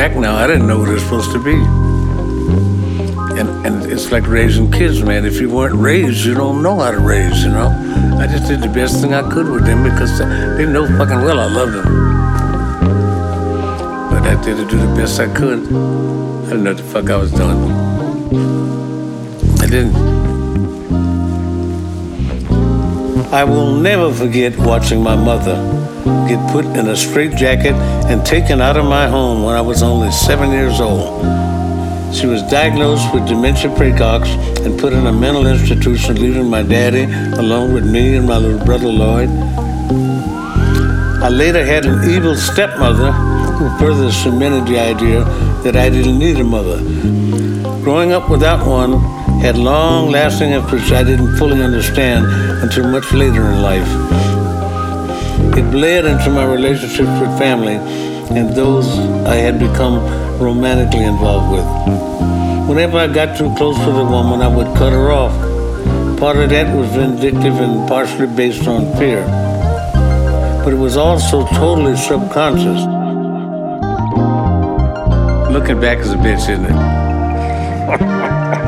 back now, I didn't know what it was supposed to be. And it's like raising kids, man. If you weren't raised, you don't know how to raise, you know? I just did the best thing I could with them because they know fucking well I loved them. But I did to do the best I could. I didn't know what the fuck I was doing. I didn't. I will never forget watching my mother get put in a straitjacket and taken out of my home when I was only 7 years old. She was diagnosed with dementia praecox and put in a mental institution, leaving my daddy along with me and my little brother Lloyd. I later had an evil stepmother who further cemented the idea that I didn't need a mother. Growing up without one had long-lasting effects I didn't fully understand until much later in life. It bled into my relationships with family and those I had become romantically involved with. Whenever I got too close to the woman, I would cut her off. Part of that was vindictive and partially based on fear. But it was also totally subconscious. Looking back is a bitch, isn't it?